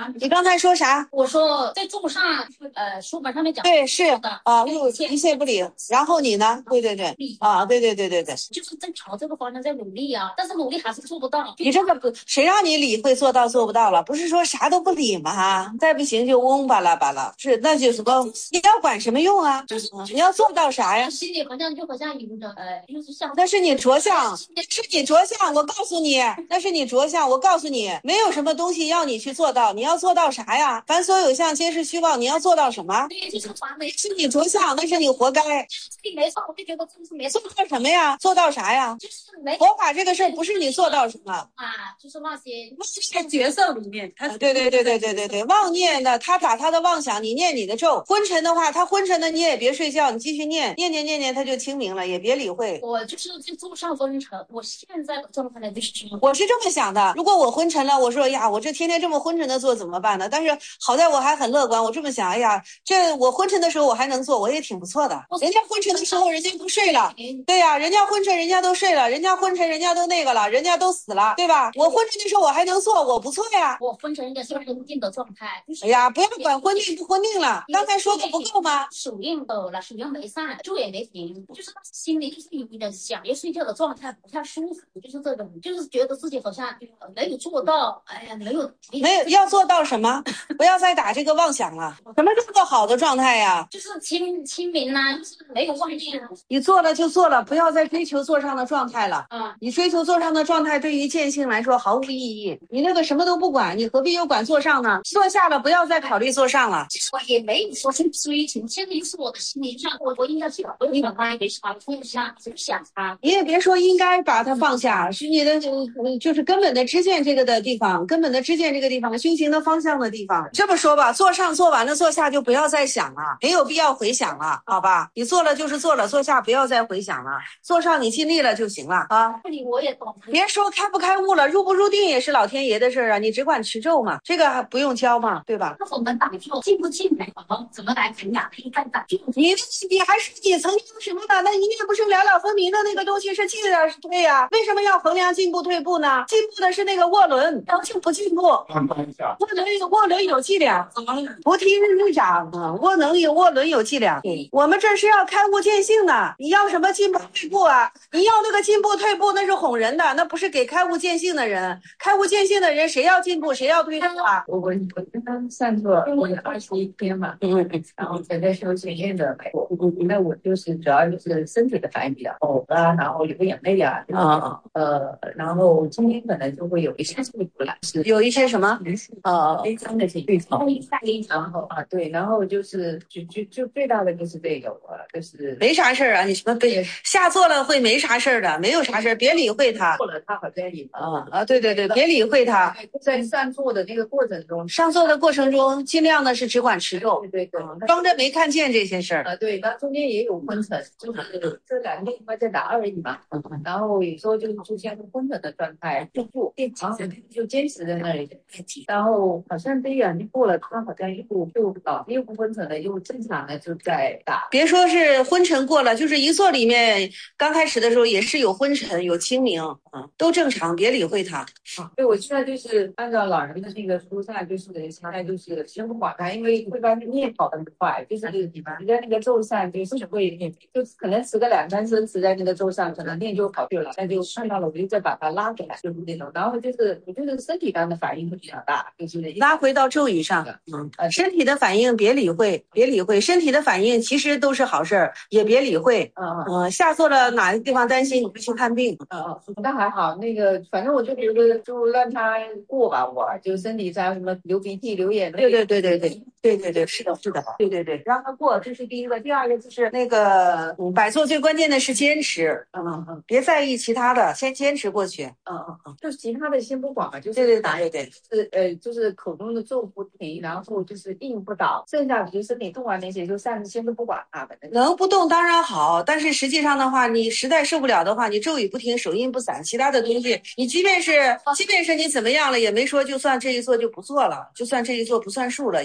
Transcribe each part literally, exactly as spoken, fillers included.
你刚才说啥？ 我说在座上，呃，书本上面讲对，是啊， 路一切不理。然后你呢？对对对，啊，对对对对对， 就是在朝这个方向在努力啊，但是努力还是做不到。 你这个不，谁让你理会做到做不到了？不是说啥都不理吗？再不行就嗡巴拉巴拉，是那就什么？你要管什么用啊？就是你要做到啥呀？ 心里好像就好像有着，呃，就是像那是你着相，是你着相。我告诉你，那是你着相。我告诉你，没有什么东西要你去做到，你要做到啥呀？凡所有相，皆是虚妄。你要做到什么？ 对，就是完美， 是你着相，那是你活该。 这没错，我就觉得这是没错。 做到什么呀？做到啥呀？ 就是没佛法这个事儿，不是你做到什么啊，就是那些在角色里面，他对对对对对对对，妄念的他把他的妄想，你念你的咒。昏沉的话，他昏沉的你也别睡觉，你继续念，念念念念，他就清明了，也别理会。 我就是在座上昏沉，我现在的状态呢就是， 我是这么想的，如果我昏沉了，我说呀，我这天天这么昏沉的做怎么办呢？但是好在我还很乐观，我这么想，哎呀，这我昏沉的时候我还能做，我也挺不错的。人家昏沉的时候人家不睡了，对呀，人家昏沉人家都睡了，人家昏沉人家都那个了，人家都死了，对吧？我昏沉的时候我还能做，我不错呀。 我昏沉的是恒定的状态。 哎呀，不要管昏定不昏定了，刚才说的不够吗？ 手印抖了，手印没散，咒也没停，就是心里就是有一点想要睡觉的状态，不太舒服，就是这种，就是觉得自己好像没有做到，哎呀，没有没有要做到什么？不要再打这个妄想了。什么叫做好的状态呀？ 就是清清明呐、啊，就是没有妄念。 你做了就做了，不要再追求座上的状态了。 啊， 你追求座上的状态，对于见性来说毫无意义。你那个什么都不管，你何必又管座上呢？坐下了，不要再考虑座上了。 其实我也没有说去追求，现在是我的心理上，我我应该去把我把它给放下，就想它。 你也别说应该把它放下，是你的就是根本的知见这个的地方，根本的知见这个地方，修行的方向的地方。这么说吧，坐上做完了，坐下就不要再想了，没有必要回想了，好吧？你做了就是做了，坐下不要再回想了，坐上你尽力了就行了啊。 这里我也懂， 别说开不开悟了，入不入定也是老天爷的事儿啊，你只管持咒嘛，这个还不用教嘛，对吧？ 那我们打坐进不进来，怎么来衡量？可以再打坐。 你你还是你曾经什么的，那一念不是了了分明的那个东西是进啊是退呀、啊？为什么要衡量进步退步呢？进步的是那个涡轮，然后就不进步。涡轮有涡轮有计量，菩提日日长啊，涡轮有涡轮有计量。我们这是要开悟见性的，你要什么进步退步啊？你要那个进步退步，那是哄人的，那不是给开悟见性的人。开悟见性的人，谁要进步，谁要退步啊？ 我我我跟他上座，我有二十一天嘛，嗯嗯，然后全在修前面的，我那我就是主要就是身体的反应比较呕啊，然后流眼泪啊，啊呃，然后今天可能就会有一些出来，是有一些什么呃悲伤的情绪，然后啊对，然后就是就就就最大的就是这个，就是没啥事儿啊，你什么悲下坐了会没啥事儿的，没有啥事儿，别理会他。 做了他好像也啊啊，对对对，别理会他。 在上座的那个过程中， 上座的过程中，尽量的是只管持咒， 对对对， 装着没看见这些事儿。 啊，对，它中间也有昏沉，就是这两个地方在打二一嘛，然后有时候就出现昏沉的状态，就不然后就坚持在那里，然后好像这两天过了，他好像又又倒又不昏沉了，又正常的就在打。 别说是昏沉过了，就是一坐里面刚开始的时候也是有昏沉有清明，嗯，都正常，别理会他。 啊，对，我现在就是按照老人的那个书上，就是现在就是先不管他，因为会把念跑得很快，就是你在那个咒上就是会念，就可能持个两三声持在那个咒上，可能念就跑去了，那就看到了我就再把它拉回来，就是那种。然后就是我觉得身体上的反应会比较大，就是拉回到咒语上，嗯，呃，身体的反应别理会，别理会，身体的反应其实都是好事儿，也别理会。嗯嗯、呃，下坐了哪个地方担心，你不去看病。 嗯嗯，那还好，那个反正我就觉得就让他过吧，我就身体上什么流鼻涕、流眼泪， 对对对对对对对对，是的，是的，对对对，让他过，这是第一个。第二个就是那个，嗯，摆坐最关键的是坚持，嗯嗯嗯，别在意其他的，先坚持过去。 嗯嗯嗯，就其他的先不管嘛，就是对对对对， 是呃，就是口中的咒不停，然后就是应不倒，剩下的就是你动完那些，就暂时先都不管它们。 能不动当然好，但是实际上的话，你实在受不了的话，你咒语不停，手印不散，其他的东西，你即便是即便是你怎么样了，也没说就算这一做就不做了，就算这一做不算数了，也没有这么。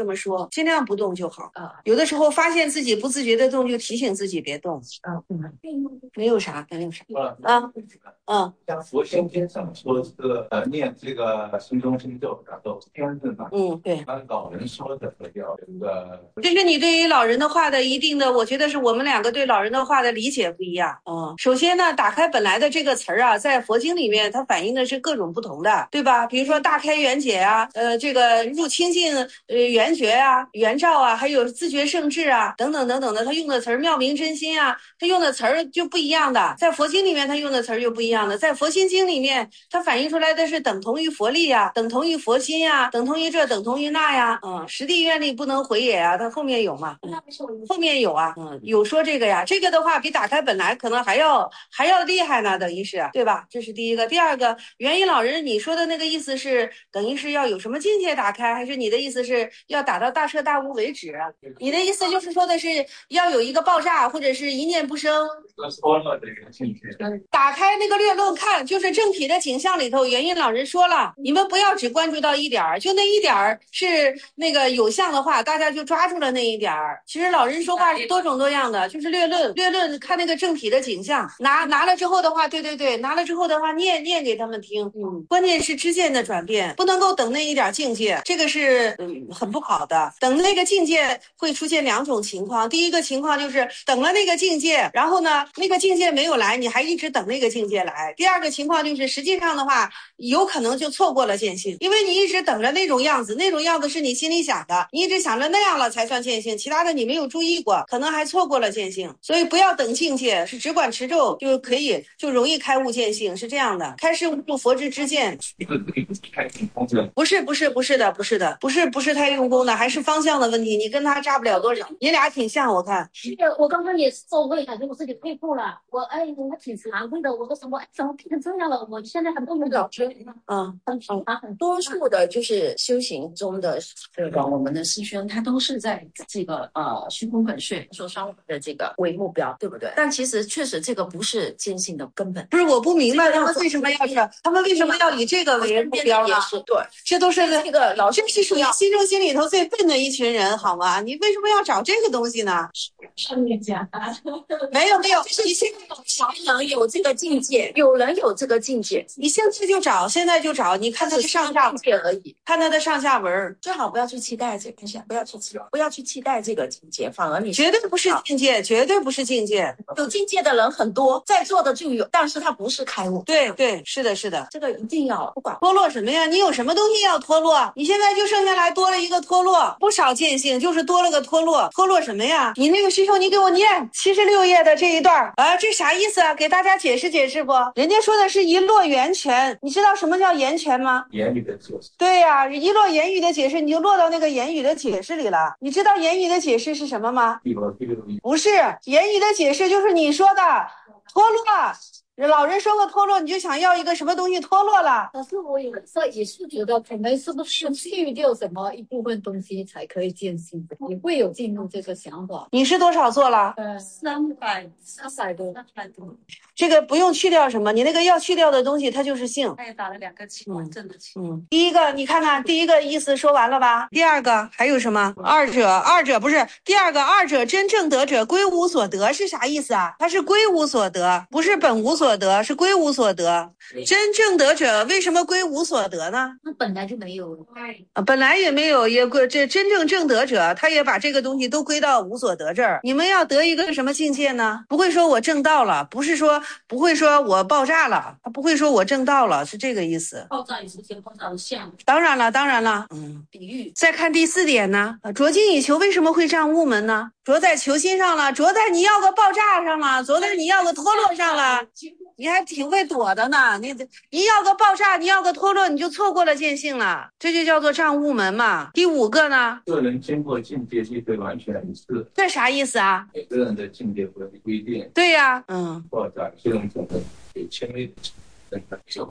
这么说，尽量不动就好啊。 有的时候发现自己不自觉的动，就提醒自己别动。 啊， 没有啥，没有啥。啊，嗯， 像佛心经上说这个呃念这个心中心咒，然后天人嘛， 嗯，对。 按老人说的这个这个， 这是你对于老人的话的一定的，我觉得是我们两个对老人的话的理解不一样。嗯，首先呢，打开本来的这个词儿啊，在佛经里面它反映的是各种不同的，对吧？比如说大开圆解啊，呃，这个入清净呃圆觉啊、圆照啊，还有自觉圣智啊，等等等等的，他用的词儿妙明真心啊，他用的词儿就不一样的。在佛经里面他用的词儿就不一样的，在佛心经里面，它反映出来的是等同于佛力呀、等同于佛心呀、等同于这，等同于那呀。嗯，实地愿力不能回也啊，它后面有嘛？嗯、后面有啊，嗯，有说这个呀。这个的话比打开本来可能还要还要厉害呢，等于是对吧？这是第一个。第二个，元音老人你说的那个意思是等于是要有什么境界打开，还是你的意思是要打到大彻大悟为止？你的意思就是说的是要有一个爆炸，或者是一念不生。 说了这个境界。 打开那个略论看，就是正体的景象里头，元音老人说了，你们不要只关注到一点儿，就那一点儿是那个有相的话，大家就抓住了那一点儿。其实老人说话是多种多样的，就是略论，略论看那个正体的景象，拿拿了之后的话，对对对，拿了之后的话念念给他们听。嗯，关键是知见的转变，不能够等那一点境界，这个是嗯很不好的。等那个境界会出现两种情况，第一个情况就是等了那个境界，然后呢那个境界没有来，你还一直等那个境界来。第二个情况就是实际上的话，有可能就错过了见性，因为你一直等着那种样子，那种样子是你心里想的，你一直想着那样了才算见性，其他的你没有注意过，可能还错过了见性。所以不要等境界，是只管持咒就可以，就容易开悟见性，是这样的。开示悟入佛之知见，不是不是不是的，不是的，不是不是太用功的，还是方向的问题。你跟他差不了多少，你俩挺像，我看。 是我刚刚也是做会，感觉我自己退步了。我哎，我挺惭愧的。我说什么？哎，怎么变成这样了？我现在很多没老师， 嗯， 很平常，很多数的就是修行中的这个我们的师兄，他都是在这个呃虚空本穴说双运的这个为目标，对不对？但其实确实这个不是坚信的根本。 不是，我不明白他们为什么要是他们为什么要以这个为目标呢？ 对， 这都是这个老师这是属于心中心里头最笨的一群人，好吗？你为什么要找这个东西呢？ 上面讲没有没有， 就是现在才能有这个境界，有人有这个境界， 你现在就找，现在就找，你看他的上下境界而已， 看他的上下文， 最好不要去期待这个，不要去期，不要去期待这个境界，反而你绝对不是境界，绝对不是境界。 有境界的人很多，在座的就有，但是他不是开悟。 对对，是的，是的， 这个一定要不管脱落什么呀？你有什么东西要脱落？你现在就剩下来多了一个脱落，不少见性，就是多了个脱落。脱落什么呀？你那个师兄，你给我念七十六页的这一段啊，这啥意思啊？给大家解释解释不？人家说的是一落源泉，你知道什么叫源泉吗？ 言语的解释。 对呀、啊，一落言语的解释，你就落到那个言语的解释里了。你知道言语的解释是什么吗？不是，言语的解释就是你说的脱落。老人说个脱落，你就想要一个什么东西脱落了？ 可是我有时候也是觉得，可能是不是去掉什么一部分东西才可以见性的？你会有进入这个想法？ 你是多少做了？ 呃，三百三百多，三百多。 这个不用去掉什么，你那个要去掉的东西，它就是性。 他也打了两个七完整的七。 嗯，第一个你看看，第一个意思说完了吧？第二个还有什么？二者，二者不是第二个，二者真正得者归无所得是啥意思啊？它是归无所得，不是本无所得，是归无所得。真正得者为什么归无所得呢？ 那本来就没有， 啊，本来也没有，也归这真正正得者，他也把这个东西都归到无所得这儿。你们要得一个什么境界呢？不会说我正道了，不是说不会说我爆炸了，他不会说我正道了，是这个意思。 爆炸也是先爆炸的像， 当然了，当然了，嗯， 比喻。 再看第四点呢，着境以求为什么会障物门呢？着在求心上了，着在你要个爆炸上了，着在你要个脱落上了，你还挺会躲的呢。你你要个爆炸，你要个脱落，你就错过了见性了，这就叫做障物门嘛。第五个呢， 个人经过境界机会完全一致， 这啥意思啊？ 每个人的境界不不一定。 对呀、啊，嗯， 爆炸这种可能有轻微的就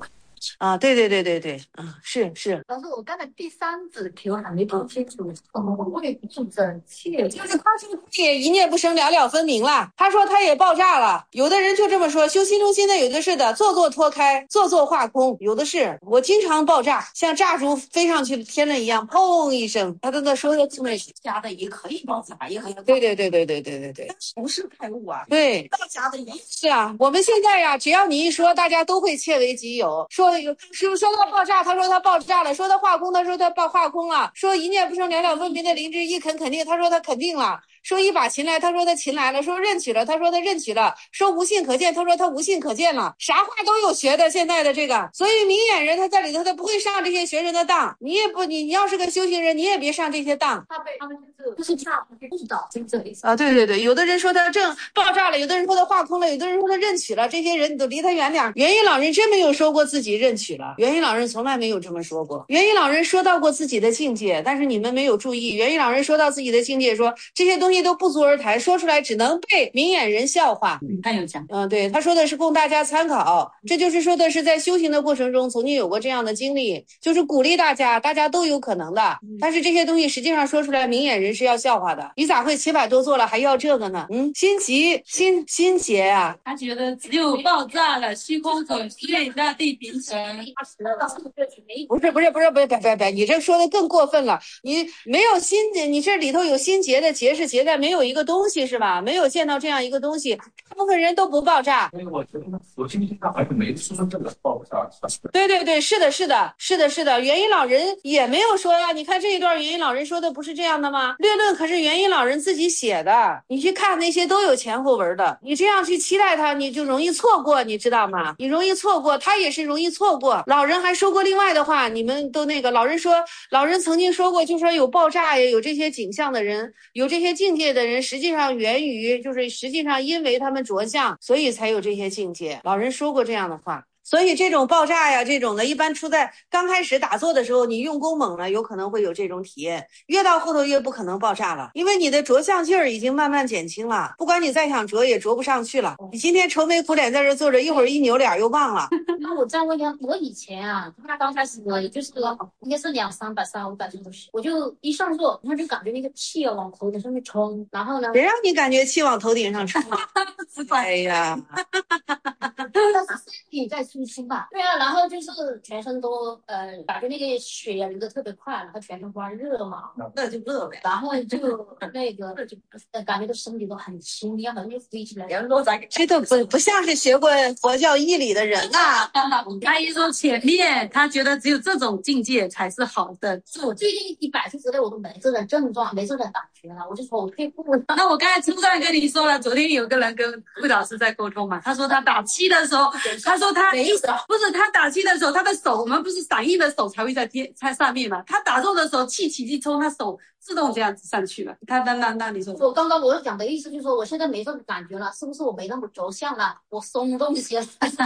啊，对对对对对，嗯，是是。 老师，我刚才第三子题我还没搞清楚，怎么会不真切？ 就是他说他也一念不生，了了分明了。他说他也爆炸了。有的人就这么说，修心中心的有的是的，做做脱开，做做化空，有的是。我经常爆炸，像炸竹飞上去天了一样，砰一声。他都在说的这么家的也可以爆炸，也可以。 对对对对对对对对， 不是开悟啊。 对， 道家的也是啊。我们现在呀，只要你一说，大家都会切为己有。说有说说他爆炸，他说他爆炸了；说他化空，他说他爆化空了；说一念不生，了了分明的灵芝一肯肯定，他说他肯定了。说一把琴来，他说他琴来了；说认取了，他说他认取了；说无信可见，他说他无信可见了。啥话都有学的，现在的这个，所以明眼人他在里头他不会上这些学人的当。你也不，你你要是个修行人，你也别上这些当。 他被他们就是就是差误导就这意思啊，对对对，有的人说他正爆炸了，有的人说他化空了，有的人说他认取了，这些人你都离他远点。元音老人真没有说过自己认取了，元音老人从来没有这么说过。元音老人说到过自己的境界，但是你们没有注意，元音老人说到自己的境界说，这些东西都不足而谈，说出来只能被明眼人笑话。 他有讲， 嗯，对，他说的是供大家参考，这就是说的是在修行的过程中曾经有过这样的经历，就是鼓励大家，大家都有可能的。但是这些东西实际上说出来，明眼人是要笑话的。你咋会七百多做了还要这个呢？嗯，心急心心结啊。 他觉得只有爆炸了，虚空可碎，大地平成。 不是不是不是不是别别别，你这说的更过分了。你没有心结，你这里头有心结的结是结在没有一个东西是吧？没有见到这样一个东西，大部分人都不爆炸。 所以我觉得我今天好像没说这个爆炸。 对对对，是的是的是的是的，元音老人也没有说呀。你看这一段元音老人说的不是这样的吗？略论可是元音老人自己写的，你去看那些都有前后文的。你这样去期待他，你就容易错过，你知道吗？你容易错过，他也是容易错过。老人还说过另外的话，你们都那个老人说，老人曾经说过，就说有爆炸也有这些景象的人，有这些境界的人，实际上源于就是实际上因为他们着相，所以才有这些境界。老人说过这样的话。所以这种爆炸呀，这种的一般出在刚开始打坐的时候，你用功猛了，有可能会有这种体验。越到后头越不可能爆炸了，因为你的着相劲儿已经慢慢减轻了，不管你再想着也着不上去了。你今天愁眉苦脸在这坐着，一会儿一扭脸又忘了。 那我再问一下，我以前啊，他刚开始呢，也就是应该是两三百、三五百这种东我就一上座，然后就感觉那个气啊往头顶上面冲，然后呢， 谁让你感觉气往头顶上冲？哎呀， 但是身体在舒心吧？对啊，然后就是全身都呃，感觉那个血呀流得特别快，然后全身发热嘛， 那就热呗。 然后就那个就感觉到身体都很轻，要么就飞起来。 人落在这都不不像是学过佛教义理的人呐、 啊。他一说前面，他觉得只有这种境界才是好的。 是我最近一百次之内我都没这种症状，没这种感觉了，我就说我退步了。 那我刚才初上跟你说了，昨天有个人跟魏老师在沟通嘛，他说他打气的时候，他说他没意思， 不是他打气的时候，他的手我们不是散印的手才会在天在上面嘛，他打坐的时候气起气冲，他手自动这样子上去了。他那那那你说， 我刚刚我讲的意思就是说，我现在没这种感觉了，是不是我没那么着相了？我松动一些。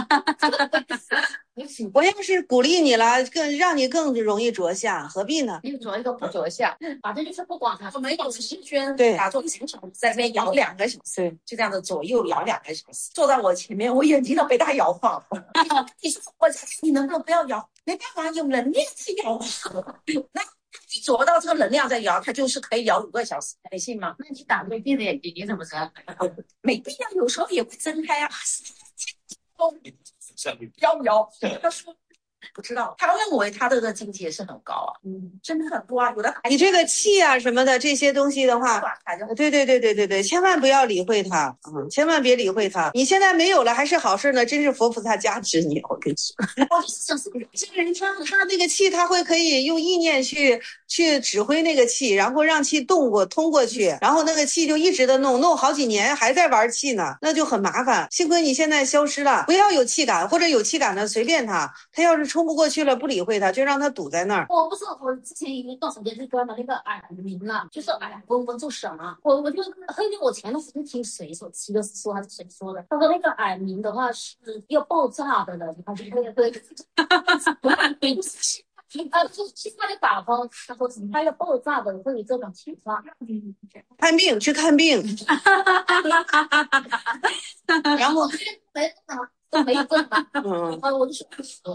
我要是鼓励你了，更让你更容易着相，何必呢？ 又着一个不着相， 反正就是不管他。 我们有时轩对打坐经常在这边摇两个小时，就这样子左右摇两个小时，坐在我前面，我眼睛都被他摇晃了。你说我你能不能不要摇？没办法，有能量在摇。那一着到这个能量在摇，它就是可以摇五个小时，你信吗？ 那你打没闭着眼睛，你怎么知道？ 没必要，有时候也会睁开啊。摇不摇？他说不知道，他认为他的这个境界是很高啊，嗯，真的很多啊，有的你这个气啊什么的这些东西的话，对对对对对对，千万不要理会它，嗯，千万别理会它。你现在没有了还是好事呢，真是佛菩萨加持你，我跟你说。 我就是想是这个人他他那个气，他会可以用意念去去指挥那个气，然后让气动过通过去，然后那个气就一直的弄弄好几年还在玩气呢，那就很麻烦。幸亏你现在消失了，不要有气感，或者有气感的随便他，他要是冲不过去了，不理会他，就让他堵在那儿。 我不是我之前有一段时间就专门那个耳鸣了，就是哎呀嗡嗡作声啊，我我就后面我前段时间听谁说，齐德斯说还是谁说的，他说那个耳鸣的话是要爆炸的了，他就那个对，对。啊，就是其他的打方，他说他要爆炸的会有这种情况。 看病去看病，然后没啊，都没有症嘛。 嗯， 啊，我就说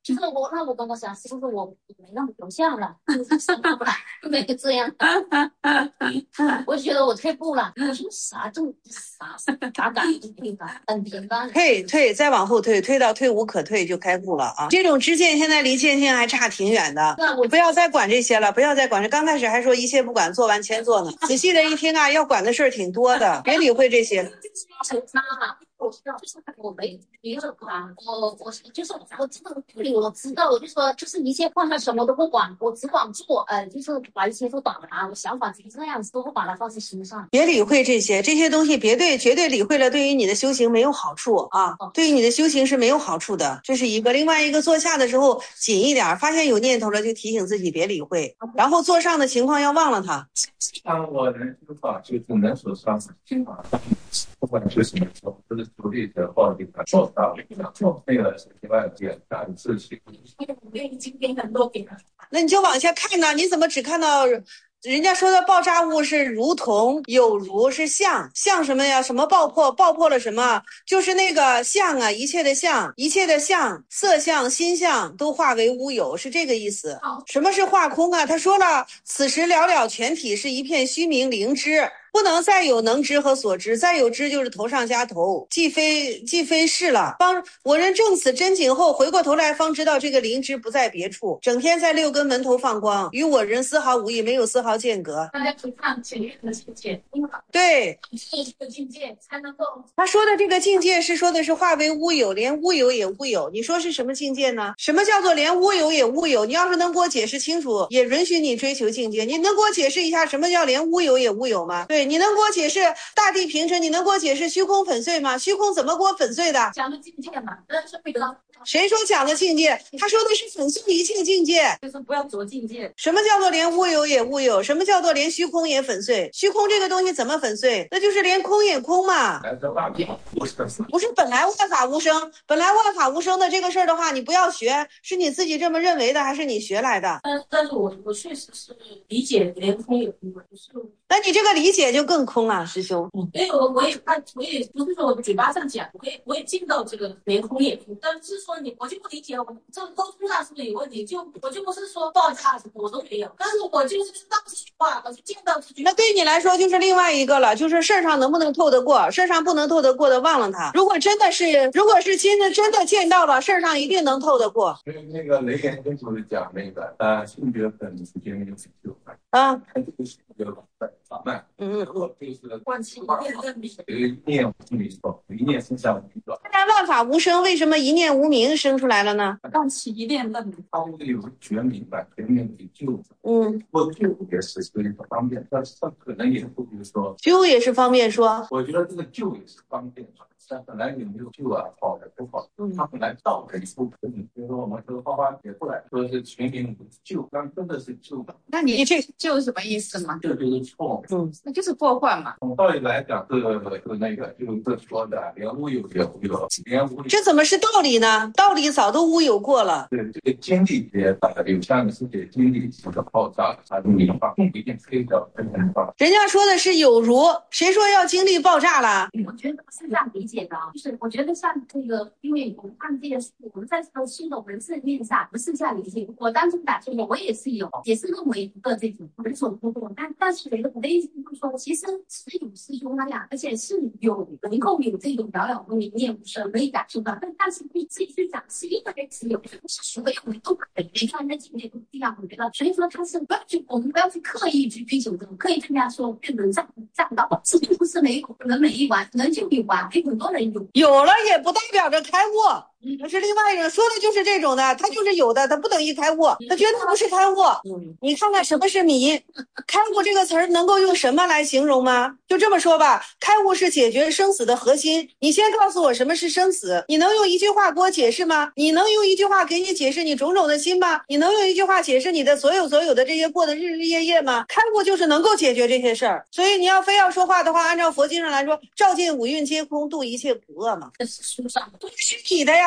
其实我那我刚刚想，是不是我没那么抽象了？没有这样，我觉得我退步了。我说啥正啥啥感觉退吧，很平淡。 退退，再往后退，退到退无可退就开悟了啊！这种知见现在离见性还差挺远的。 那我不要再管这些了，不要再管这。刚开始还说一切不管，做完千做呢。仔细的一听啊，要管的事儿挺多的，别理会这些。 我知道，就是我没没有管，我我就是我这个处理我知道，我就说就是一切放下什么都不管，我只管做，呃，就是把一切都打完，我想法就是这样子，都不把它放在心上。 别理会这些，这些东西别对，绝对理会了，对于你的修行没有好处啊，对于你的修行是没有好处的，这是一个。另外一个，坐下的时候紧一点，发现有念头了就提醒自己别理会，然后坐上的情况要忘了它。 当我能修法，就是能所上的情况，不管是什么时候，都是独立的报给他做到做那个是另外一件大的事情。 我已经给很多给了。 那你就往下看呢，你怎么只看到人家说的爆炸物是如同有如是相，相什么呀？什么爆破？爆破了什么？就是那个相啊，一切的相，一切的相，色相、心相都化为乌有，是这个意思。什么是化空啊？他说了，此时了了全体是一片虚名灵知。不能再有能知和所知，再有知就是头上加头，既非既非是了。方我人正此真景后，回过头来方知道这个灵知不在别处，整天在六根门头放光，与我人丝毫无异，没有丝毫间隔。 大家去看前面的境界， 对， 这个境界才能够。 他说的这个境界是说的是化为乌有，连乌有也乌有。你说是什么境界呢？什么叫做连乌有也乌有？你要是能给我解释清楚，也允许你追求境界。你能给我解释一下什么叫连乌有也乌有吗？对。你能给我解释大地平沉？你能给我解释虚空粉碎吗？虚空怎么给我粉碎的？ 讲的境界嘛，但是会得到。 谁说讲的境界？他说的是粉碎一切境界， 就是不要着境界。 什么叫做连乌有也乌有？什么叫做连虚空也粉碎？虚空这个东西怎么粉碎？那就是连空也空嘛。不是本来万法无生，本来万法无生的这个事儿的话，你不要学，是你自己这么认为的，还是你学来的？ 但但是我我确实是理解连空也空，不是。 那你这个理解就更空了，师兄。 因为我我也看，我也不是说我嘴巴上讲，我也我也见到这个连空也空，但是说你我就不理解，我这个沟通上是不是有问题？就我就不是说爆炸什么我都没有，但是我就是知道这句话，我就见到这句话。 那对你来说就是另外一个了，就是事儿上能不能透得过，事儿上不能透得过的忘了它。如果真的是，如果是亲自真的见到了，事儿上一定能透得过。 所以那个雷言经就是讲那个呃性觉本之间有成就感啊， 它这个是一个法脉， 嗯嗯嗯， 就是万气一念认明， 有一念无名说，一念生下无名说。 但万法无生，为什么一念无明生出来了呢？ 万气一念认明， 它有觉明白，全面的救。 嗯， 我救也是是一个方便，但是它可能也不比如说修也是方便说。 我觉得这个救也是方便说。但本来有没有救啊，好的不好，它本来道的一部分，比如说我们说花花写出来说是全民救，但真的是救， 那你这救什么意思嘛？ 这就是错， 嗯， 那就是破坏嘛。 从道理来讲，这个这个那个就是说的连无有也无有，连无有。 这怎么是道理呢？道理早都无有过了。 对这个经历也大的有相的世界经历这个爆炸，它的明白不一定可以叫真正爆。 人家说的是有如，谁说要经历爆炸了？ 我觉得是这样理解的，就是我觉得像这个，因为我们看这件事，我们在这个新的文字面上不是这样理解。我当初打这个，我也是有，也是认为一个这种人所不过，但但是我的我的意思就是说，其实是有师兄那样，而且是有能够有这种了了无明念无声可以感受到，但但是你自己去讲，是因为只有是所有人都可以，每个人的境界不一样，我觉得，所以说他是不要去，我们不要去刻意去追求这种，刻意跟人家说变成站站到，是并不是每个人每一完人就有完，有很多人有。 有了也不代表着开悟，那是另外一种，说的就是这种的，它就是有的，它不等于开悟，它绝对不是开悟。你看看什么是迷，开悟这个词儿能够用什么来形容吗？就这么说吧，开悟是解决生死的核心。你先告诉我什么是生死，你能用一句话给我解释吗？你能用一句话给你解释你种种的心吗？你能用一句话解释你的所有所有的这些过的日日夜夜吗？开悟就是能够解决这些事儿，所以你要非要说话的话，按照佛经上来说，照见五蕴皆空，度一切苦厄嘛。 这是书上不是虚体的呀。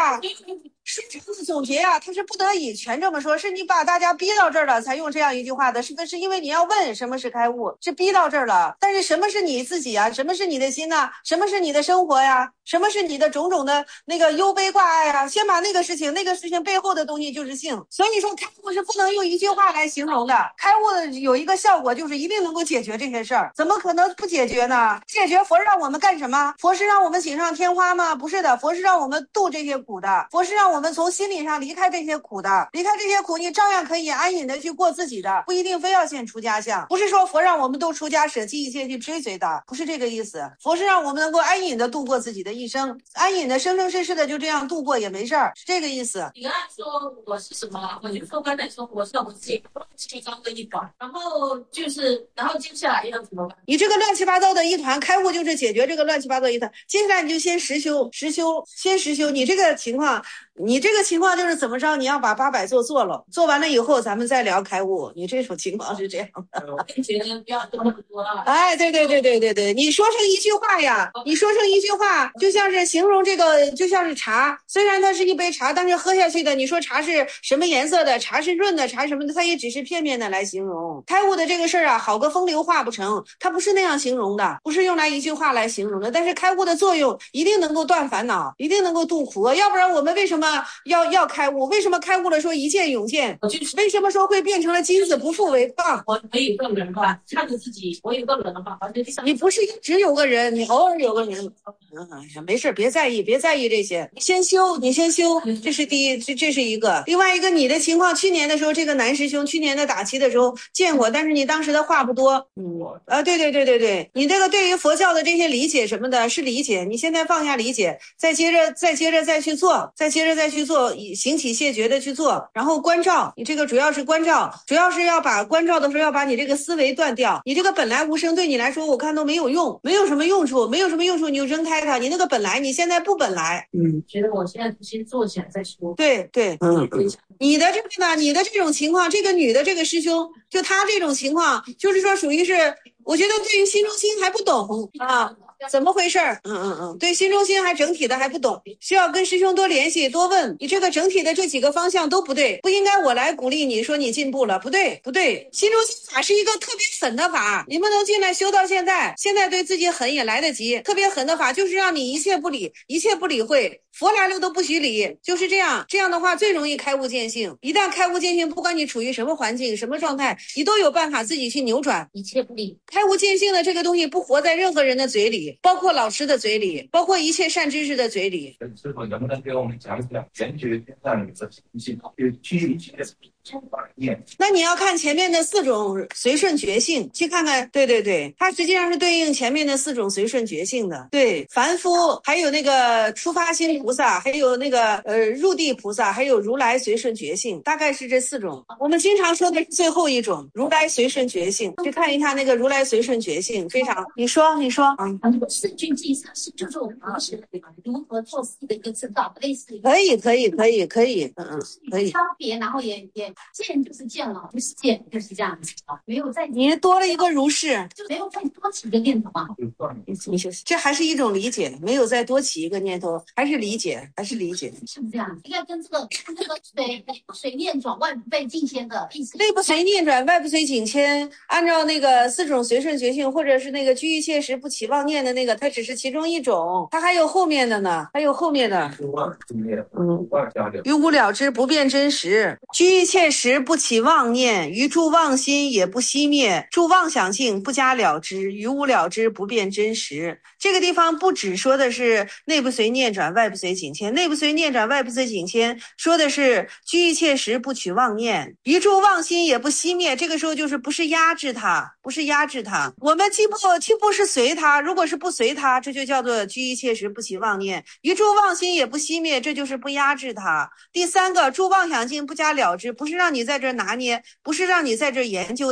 啊，说长的总结啊，他是不得已全这么说，是你把大家逼到这儿了才用这样一句话的，是不是？因为你要问什么是开悟，是逼到这儿了。但是什么是你自己啊？什么是你的心呐、啊？什么是你的生活呀？什么是你的种种的那个忧悲挂碍啊？先把那个事情，那个事情背后的东西就是性。所以说开悟是不能用一句话来形容的。开悟的有一个效果，就是一定能够解决这些事儿，怎么可能不解决呢？解决佛让我们干什么？佛是让我们锦上添花吗？不是的，佛是让我们度这些苦的，佛是让我们从心理上离开这些苦的，离开这些苦，你照样可以安隐的去过自己的，不一定非要现出家相。不是说佛让我们都出家，舍弃一切去追随的，不是这个意思。佛是让我们能够安隐的度过自己的一生，安隐的生生世世的就这样度过也没事儿，是这个意思。 你刚才说我是什么？我就说刚才说我是我自己乱七八糟的一团，然后就是然后接下来要怎么办？ 你这个乱七八糟的一团，开悟就是解决这个乱七八糟一团。接下来你就先实修，实修，先实修。你这个情况，你这个情况就是怎么着？你要把八百做做了，做完了以后咱们再聊开悟。你这种情况是这样的。 我觉得不要多那么多了。 哎，对对对对对对，你说成一句话呀，你说成一句话，就像是形容这个，就像是茶。虽然它是一杯茶，但是喝下去的，你说茶是什么颜色的？茶是润的，茶什么的，它也只是片面的来形容。开悟的这个事儿啊，好个风流话不成，它不是那样形容的，不是用来一句话来形容的。但是开悟的作用一定能够断烦恼，一定能够度苦，要不然我们为什么要要开悟？为什么开悟了说一见永见？为什么说会变成了金子不复为棒？ 我我有个人吧，看着自己，我有个人吧，而且你不是只有个人，你偶尔有个人，嗯，没事，别在意，别在意这些。你先修，你先修，这是第一，这这是一个。另外一个，你的情况，去年的时候，这个男师兄去年的打七的时候见过，但是你当时的话不多。嗯，啊，对对对对对，你这个对于佛教的这些理解什么的，是理解。你现在放下理解，再接着，再接着再去做，再接着再去做，以行起谢绝的去做，然后关照。你这个主要是关照，主要是要把关照的时候要把你这个思维断掉。你这个本来无声对你来说，我看都没有用，没有什么用处，没有什么用处，你就扔开它。你那个本来，你现在不本来。嗯， 觉得我现在先做起来再说。 对对，嗯，你的这个呢，你的这种情况，这个女的这个师兄，就他这种情况，就是说属于是，我觉得对于心中心还不懂啊。怎么回事？嗯嗯嗯，对，心中心还整体的还不懂，需要跟师兄多联系多问。你这个整体的这几个方向都不对，不应该我来鼓励你说你进步了，不对不对。心中心法是一个特别狠的法，你们能进来修到现在，现在对自己狠也来得及。特别狠的法就是让你一切不理，一切不理会，佛来了都不许理，就是这样。这样的话最容易开悟见性。一旦开悟见性，不管你处于什么环境什么状态，你都有办法自己去扭转。 一切不理， 开悟见性的这个东西不活在任何人的嘴里，包括老师的嘴里，包括一切善知识的嘴里。 师傅能不能给我们讲一讲圆觉天上有的信息，就是具体的念？ 那你要看前面的四种随顺觉性，去看看。对对对，它实际上是对应前面的四种随顺觉性的。对，凡夫，还有那个出发心菩萨，还有那个呃入地菩萨，还有如来随顺觉性，大概是这四种。我们经常说的是最后一种如来随顺觉性，去看一下那个如来随顺觉性，非常。你说你说，嗯， 四句记上是就是我们当时如何做事的一个指导，类似于可以可以可以可以，嗯嗯，可以。 差别，然后也也见就是见了，不是见就是这样子啊，没有再你多了一个如是， 就没有再多起一个念头嘛。 你就是这还是一种理解，没有再多起一个念头，还是理解，还是理解， 是不是这样？应该跟这个这个水水念转外不被境迁的意思。 内不随念转，外不随境迁，按照那个四种随顺觉性，或者是那个居于切实不起妄念的那个，它只是其中一种，它还有后面的呢，还有后面的。嗯，于无了知不变真实，居于切实不起妄念，于住妄心也不熄灭，住妄想境不加了知，于无了知不变真实。这个地方不只说的是内不随念转，外不随境迁，内不随念转，外不随境迁，说的是居于切实不取妄念，于住妄心也不熄灭。这个时候就是不是压制它，不是压制它，我们既不既不是随它，如果是不随它，这就叫做居于切实不起妄念，于住妄心也不熄灭，这就是不压制它。第三个，住妄想境不加了知，不是让你在这拿捏，不是让你在这研究它，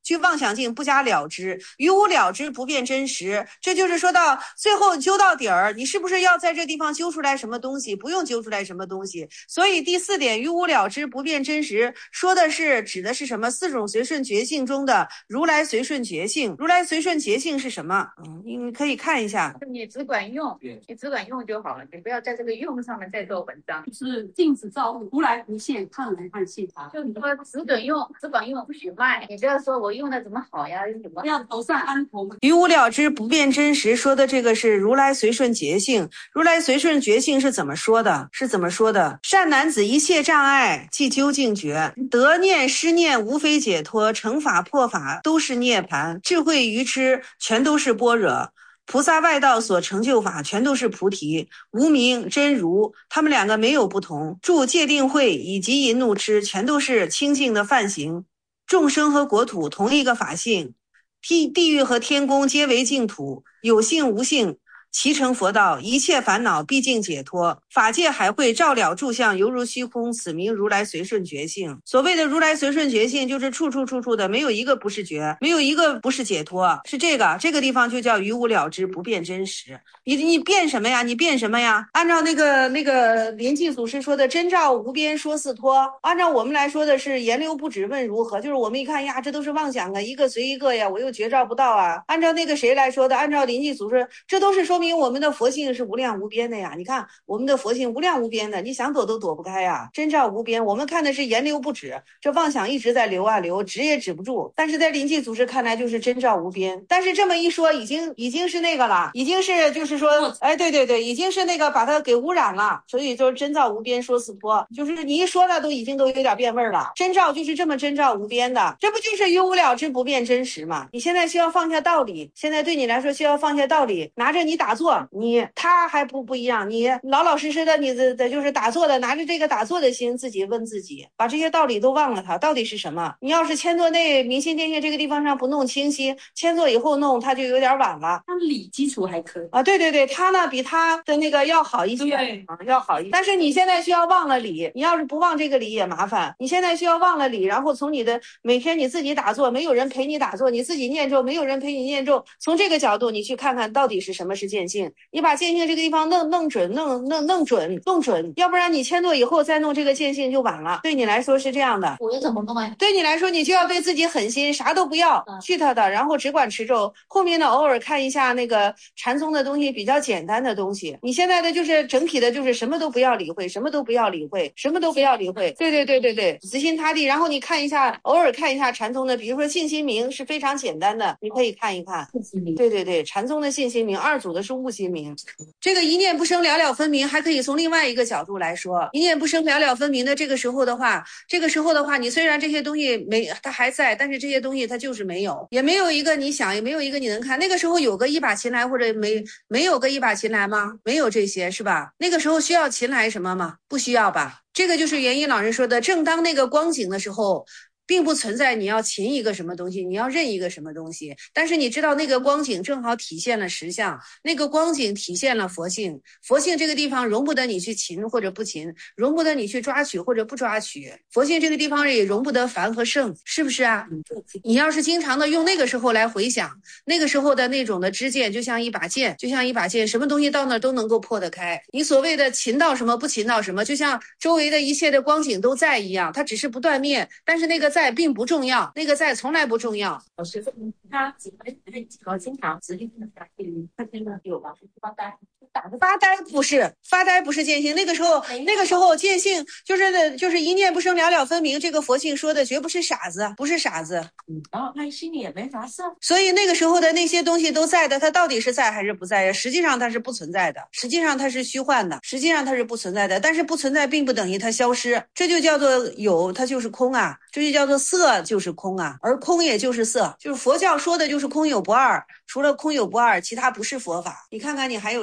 据妄想境不加了知，于无了知不辨真实。这就是说到最后究到底儿，你是不是要在这地方揪出来什么东西？不用揪出来什么东西。所以第四点，于无了知不辨真实，说的是指的是什么？四种随顺觉性中的如来随顺觉性。如来随顺觉性是什么？嗯，你可以看一下。 你只管用，你只管用就好了，你不要在这个用上面再做文章。 就是镜子照物，如来无现，看来看去它。 就你说只管用，只管用不许卖，你不要说我用的怎么好呀，什么不要头上安头。 于无了知不辨真实，说的这个是如来随顺觉性。如来随顺觉性是怎么说的？是怎么说的？善男子，一切障碍即究竟觉，得念失念无非解脱，成法破法都是涅槃，智慧愚痴全都是般若。菩萨外道所成就法全都是菩提，无明真如他们两个没有不同，住戒定慧以及淫怒痴全都是清净的梵行，众生和国土同一个法性，地地狱和天宫皆为净土，有性无性其成佛道，一切烦恼毕竟解脱，法界海会照了诸相，犹如虚空，此名如来随顺觉性。所谓的如来随顺觉性，就是处处处处的，没有一个不是觉，没有一个不是解脱，是这个这个地方就叫于无了知不辨真实。你你辨什么呀？你辨什么呀？按照那个那个临济祖师说的真照无边说四托，按照我们来说的是言流不止问如何，就是我们一看呀，这都是妄想啊，一个随一个呀，我又觉照不到啊。按照那个谁来说的，按照临济祖师，这都是说明我们的佛性是无量无边的呀。你看我们的佛性无量无边的，你想躲都躲不开呀，真照无边。我们看的是言流不止，这妄想一直在流啊流，止也止不住。但是在临济祖师看来就是真照无边。但是这么一说，已经已经是那个了，已经是就是说，哎，对对对，已经是那个把它给污染了。所以就是真照无边说四托，就是你一说了都已经都有点变味儿了。真照就是这么真照无边的，这不就是于无了知不辨真实吗？你现在需要放下道理，现在对你来说需要放下道理，拿着你打坐，你他还不不一样，你老老实实的，你的的就是打坐的，拿着这个打坐的心，自己问自己，把这些道理都忘了，它到底是什么？你要是迁坐内明心见性这个地方上不弄清晰，迁坐以后弄，它就有点晚了。 它理基础还可以啊，对对对，他呢比他的那个要好一些，啊，要好一些。但是你现在需要忘了理，你要是不忘这个理也麻烦。你现在需要忘了理，然后从你的每天你自己打坐，没有人陪你打坐，你自己念咒，没有人陪你念咒，从这个角度你去看看到底是什么是见性，你把见性这个地方弄弄准，弄弄弄准，弄准，要不然你迁坐以后再弄这个见性就晚了。对你来说是这样的。 我要怎么弄呀？ 对你来说，你就要对自己狠心，啥都不要，去他的，然后只管持咒。后面呢，偶尔看一下那个禅宗的东西，比较简单的东西。你现在的就是整体的，就是什么都不要理会，什么都不要理会，什么都不要理会。对对对对对，死心塌地。然后你看一下，偶尔看一下禅宗的，比如说信心明是非常简单的，你可以看一看。对对对，禅宗的信心明，二祖的是悟心明。这个一念不生了了分明，还可以从另外一个角度来说，一念不生了了分明的这个时候的话，这个时候的话，你虽然这些东西没它还在，但是这些东西它就是没有，也没有一个你想，也没有一个你能看。那个时候有个一把琴来，或者没没有个一把琴来吗？没有这些是吧？那个时候需要琴来什么吗？不需要吧？这个就是元音老人说的，正当那个光景的时候，并不存在你要擒一个什么东西，你要认一个什么东西，但是你知道那个光景正好体现了实相，那个光景体现了佛性，佛性这个地方容不得你去擒或者不擒，容不得你去抓取或者不抓取，佛性这个地方也容不得凡和圣，是不是啊？你要是经常的用那个时候来回想，那个时候的那种的知见，就像一把剑，就像一把剑，什么东西到那都能够破得开。你所谓的擒到什么不擒到什么，就像周围的一切的光景都在一样，它只是不断灭，但是那个在并不重要，那个在从来不重要。 老师，他几何经常直立的打电他真的有吧？发呆，打的发呆不是发呆，不是见性。那个时候，那个时候见性就是就是一念不生了了分明。这个佛性说的绝不是傻子，不是傻子。 嗯，然后他心里也没啥事。 所以那个时候的那些东西都在的，它到底是在还是不在呀？实际上它是不存在的，实际上它是虚幻的，实际上它是不存在的。但是不存在并不等于它消失，这就叫做有，它就是空啊，这就叫做色就是空啊，而空也就是色，就是佛教说的就是空有不二，除了空有不二，其他不是佛法。你看看你还有啥？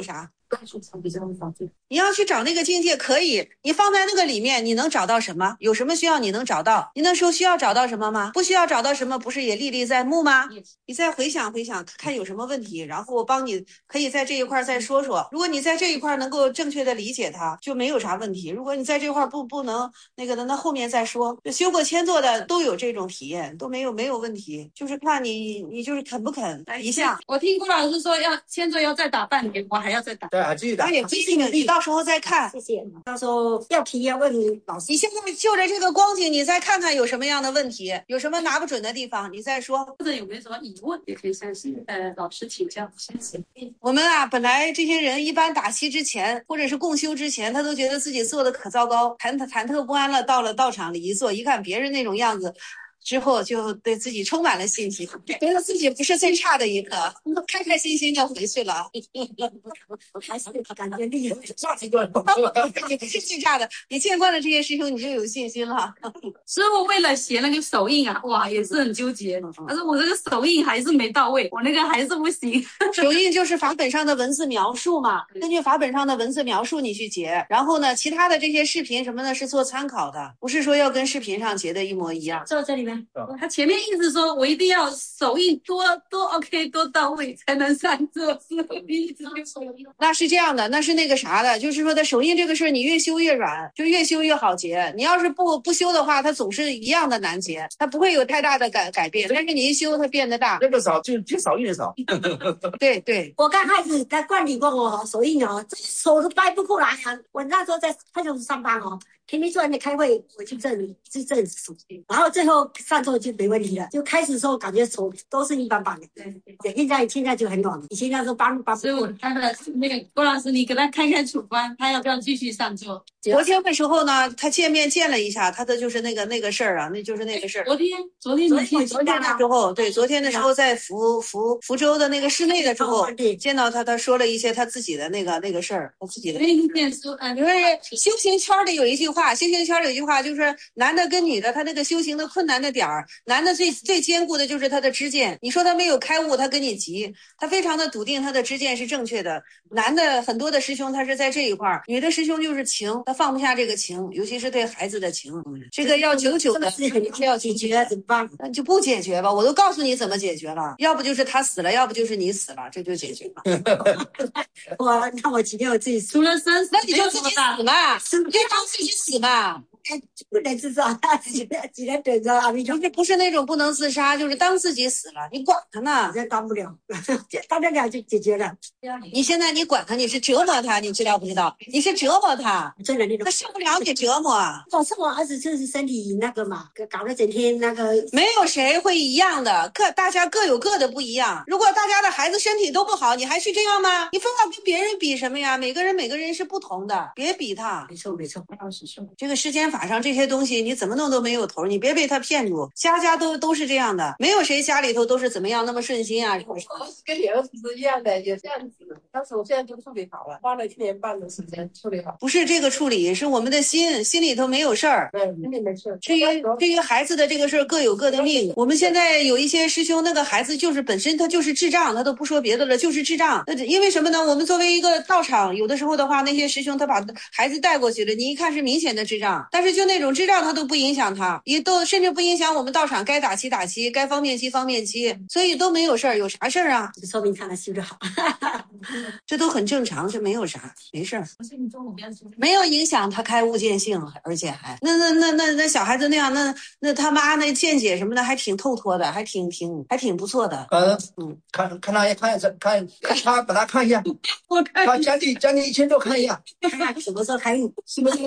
你要去找那个境界可以，你放在那个里面，你能找到什么？有什么需要你能找到？你那时候需要找到什么吗？不需要找到什么，不是也历历在目吗？你再回想回想，看有什么问题，然后我帮你可以在这一块再说说。如果你在这一块能够正确的理解它，就没有啥问题。如果你在这块不不能那个的，那后面再说。就修过千座的都有这种体验，都没有没有问题，就是看你你就是肯不肯一下。 我听郭老师说要千座要再打半年，我还要再打。 对，还继续打。 也不一定，你到时候再看。 谢谢。到时候要提要问老师。 你现在就着这个光景，你再看看有什么样的问题，有什么拿不准的地方，你再说。 或者有没有什么疑问，也可以向呃老师请教。谢谢。 我们啊，本来这些人一般打七之前，或者是共修之前，他都觉得自己做的可糟糕，忐忑忐忑不安了。到了道场里一坐，一看别人那种样子。之后就对自己充满了信心，觉得自己不是最差的一个，开开心心就回去了。 还是感觉厉害， 下一个你不是最差的，你见惯了这些师兄，你就有信心了。 师傅为了写那个手印啊，哇，也是很纠结。他说我这个手印还是没到位，我那个还是不行。 手印就是法本上的文字描述嘛，根据法本上的文字描述你去结，然后呢，其他的这些视频什么的是做参考的，不是说要跟视频上结的一模一样。 坐这里面。 他前面一直说我一定要手印多多 OK 多到位才能上座，师傅一直就手印。 那是这样的，那是那个啥的，就是说的手印这个事儿，你越修越软，就越修越好结。你要是不不修的话，它总是一样的难结，它不会有太大的改改变。但是你一修，它变得大。 那个少就就少印的少。 对对， 我刚开始在观礼过哦，手印哦，这手都掰不过来啊。我那时候在派出所上班哦。天天坐在那开会，我去证去证手，然后最后上座就没问题了。就开始的时候感觉手都是一般般的，对，现在现在就很软了。以前那时候帮帮。 所以我看到那个郭老师，你给他开开处方，他要不要继续上座？ 昨天的时候呢，他见面见了一下，他的就是那个那个事儿啊，那就是那个事儿。 昨天昨天你昨昨天的时候，对，昨天的时候在福福福州的那个室内的时候见到他，他说了一些他自己的那个那个事儿，他自己的。 念书，嗯， 因为修行圈里有一句话。修行圈有一句话，就是男的跟女的，他那个修行的困难的点儿，男的最最坚固的就是他的知见。你说他没有开悟，他跟你急，他非常的笃定他的知见是正确的。男的很多的师兄他是在这一块儿，女的师兄就是情，他放不下这个情，尤其是对孩子的情，这个要久久的， 是要解决怎么办？ 那就不解决吧，我都告诉你怎么解决了，要不就是他死了，要不就是你死了，这就解决了。 我那我今天我自己除了生死， 那你就自己死嘛，你就让自己死嘛。 不能自杀，自己只能等着阿弥陀佛。 不是那种不能自杀，就是当自己死了，你管他呢？ 这当不了，当得了就解决了。 你现在你管他，你是折磨他，你知道不知道？你是折磨他， 真的那种他受不了你折磨。 早上我儿子就是身体那个嘛，搞得整天那个。 没有谁会一样的，各大家各有各的不一样。如果大家的孩子身体都不好，你还去这样吗？你非要跟别人比什么呀？每个人每个人是不同的，别比他。 没错没错， 这个世间法上这些东西，你怎么弄都没有头，你别被他骗住。家家都都是这样的，没有谁家里头都是怎么样那么顺心啊。 跟你儿子是一样的，也这样子。但是我现在都处理好了，花了一年半的时间处理好。 不是这个处理，是我们的心，心里头没有事儿。 对，心里没事。 至于至于孩子的这个事儿，各有各的命。我们现在有一些师兄，那个孩子就是本身他就是智障，他都不说别的了，就是智障。那因为什么呢？我们作为一个道场，有的时候的话，那些师兄他把孩子带过去了，你一看是明显的智障，但是就那种智障他都不影响他，也都甚至不影响我们道场该打七打七，该方便期方便期，所以都没有事儿。有啥事儿啊？ 说明他的修得好， 这都很正常，这没有啥，没事儿。没有影响他开悟见性，而且还那那那那那小孩子那样，那那他妈那见解什么的还挺透脱的，还挺挺还挺不错的。 嗯嗯，看看他看一下，看看他把他看一下， 我看他将近将近一千多看一下， 看看什么时候开悟， 是不是？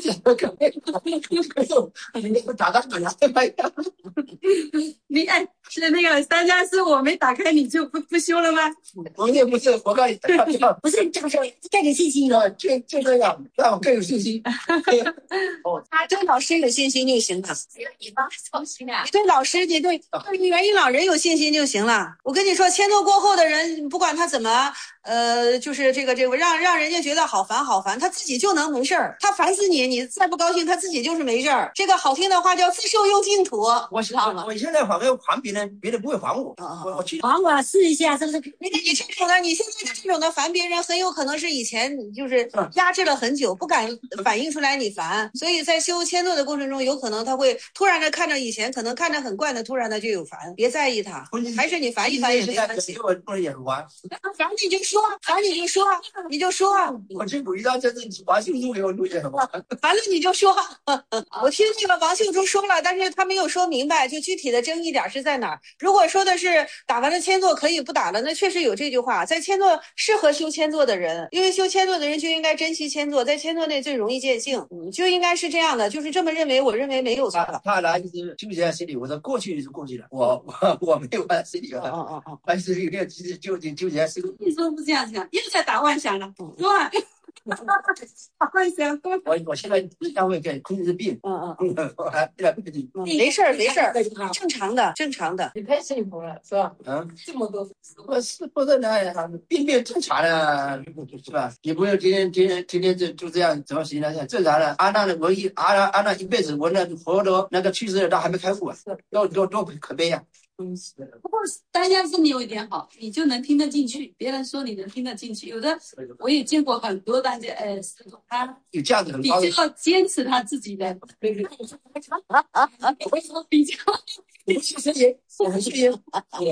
打他打他， 你哎，是那个三家是我没打开，你就不不修了吗？ 我也不是，我告诉你， 不是这么说，更有信心了， 就就这样，让我更有信心。 哦，他对老师有信心就行了。 你帮操心的。 你对老师，你对对元音老人有信心就行了。我跟你说，迁都过后的人，不管他怎么，呃，就是这个这个，让让人家觉得好烦好烦，他自己就能没事儿。他烦死你，你再不高兴，他自己就是没事儿。这个好听的话叫自受用净土。 我知道了，我现在还会还别人，别人不会还我。我我去还我试一下，是不是？ 你你清楚了，你现在的这种的烦别人，很有可能是以前就是压制了很久，不敢反映出来你烦，所以在修迁座的过程中，有可能他会突然的看着以前可能看着很惯的，突然的就有烦，别在意他，还是你烦一烦也没关系。 我不能也玩， 烦你就说，烦你就说，你就说。 我去古一章真是王秀珠给我录的， 烦了你就说。我听那个王秀珠说了，但是他没有说明白，就具体的争议点是在哪儿。如果说的是打完了迁座可以不打了，那确实有这句话，在迁座适合修迁座的人，因为修迁座的人就应该珍惜迁座，在迁座内最容易见性，嗯，就应该是这样的，就是这么认为，我认为没有错。 他他呢一直纠结在心里，我说过去是过去了，我我我没有放在心里了， 哦哦哦， 但是有点纠结纠结纠结在心里。 你说不这样讲，又在打妄想了，是吧？幻想， 我我现在单位给控制病， 嗯嗯嗯，我还不不行， 没事儿没事儿，正常的正常的。 你太幸福了，是吧？ 嗯， 这么多， 我是不是呢？病变正常的，是吧？你不用天天天天天天就就这样怎么行呢？正常的，安娜的我一安娜安娜一辈子，我那活到那个去世了，他还没开悟啊，多多多可悲呀！ 嗯，不过单相思你有一点好，你就能听得进去，别人说你能听得进去。有的我也见过很多大家，呃，他有价值很比高的， 较坚持他自己的，对对，为什么比较？ 我是谁谁，我是谁谁，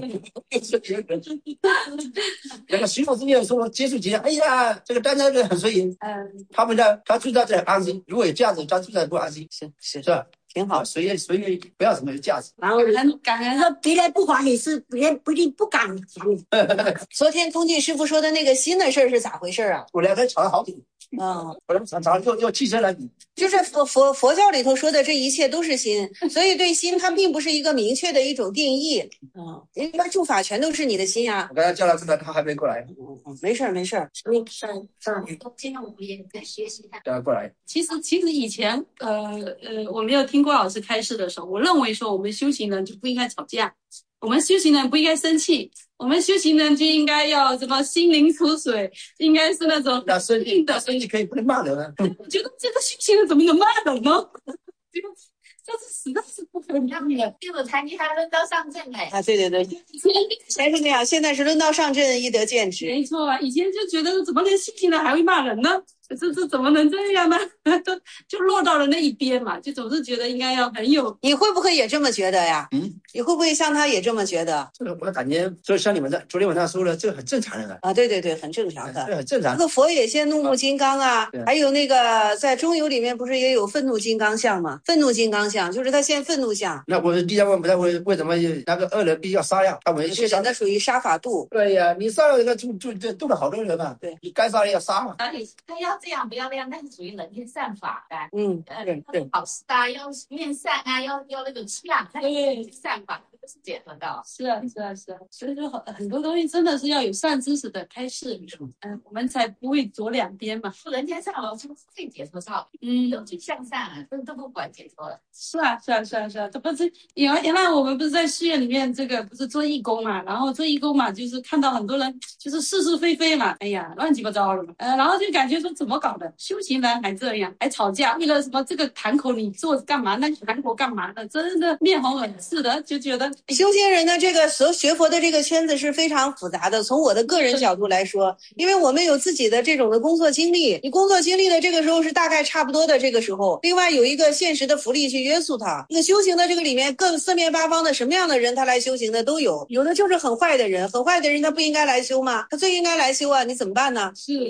那个徐老师也说接触几哎呀，这个单身的很随意， 嗯， 他们呢，他住在这安心，如果有价值，他住在不安心， 是是是吧？ 挺好， 随意随意，不要什么有价值。 然后感恩感恩。 说别人不还你是别人不一定不敢还你。 昨天通济师傅说的那个心的事儿是咋回事啊？ 我两个吵了好久， 嗯， 我们吵吵又又气生了你。 就是佛佛佛教里头说的这一切都是心，所以对心它并不是一个明确的一种定义。嗯，因为诸法全都是你的心呀、 我刚才叫他过来，他还没过来， 嗯嗯，没事儿没事儿。 嗯，是是，今天我们也在学习它。 叫他过来。 其实其实以前呃呃，我没有听郭老师开示的时候，我认为说我们修行人就不应该吵架，我们修行人不应该生气，我们修行人就应该要什么心灵出水，应该是那种那生气， 的那生气可以不能骂人啊。 我觉得这个修行人怎么能骂人呢？这个这是实在是不可以的。 这个才你还轮到上阵嘞。 啊，对对对，以前是那样，现在是论道上阵，一得见智。 没错啊，以前就觉得怎么连修行人还会骂人呢？这这怎么能这样呢？都就落到了那一边嘛，就总是觉得应该要很有。 你会不会也这么觉得呀？ 嗯， 你会不会像他也这么觉得？ 这个我感觉，就像你们在昨天晚上说的，这个很正常的， 啊，对对对，很正常的。 这很正常这。个佛也现怒目金刚啊， 对还有那个在中游里面不是也有愤怒金刚相吗？愤怒金刚相就是他现愤怒相， 那我第三问不太为为什么那个恶人必须要杀掉？他为是的，那属于杀法度。 对呀，你杀了人家就就就动了好多人嘛。 对， 你该杀的要杀嘛。 哪里他要这样不要那样，那是属于人天善法的。 嗯， 呃对对， 好事啊，要面善啊，要要那个量，那是善法，这个是结合的。 是啊，是啊，是啊，所以说很很多东西真的是要有善知识的开示，嗯，我们才不会左两边嘛。 人天善法是最解脱道， 嗯， 都去向善啊，都都不管解脱了。 是啊，是啊，是啊，是啊，这不是原来原来我们不是在寺院里面这个不是做义工嘛，然后做义工嘛，就是看到很多人就是是是非非嘛，哎呀，乱七八糟的嘛，呃，然后就感觉说怎么搞的，修行人还这样，还吵架，为了什么这个堂口你做干嘛，那个堂口干嘛的，真的面红耳赤的，就觉得修行人的这个所学佛的这个圈子是非常复杂的。从我的个人角度来说，因为我们有自己的这种的工作经历，你工作经历的这个时候是大概差不多的这个时候，另外有一个现实的福利去约束它。这个修行的这个里面各四面八方的什么样的人他来修行的都有，有的就是很坏的人，很坏的人他不应该来修吗？他最应该来修啊，你怎么办呢？ 是。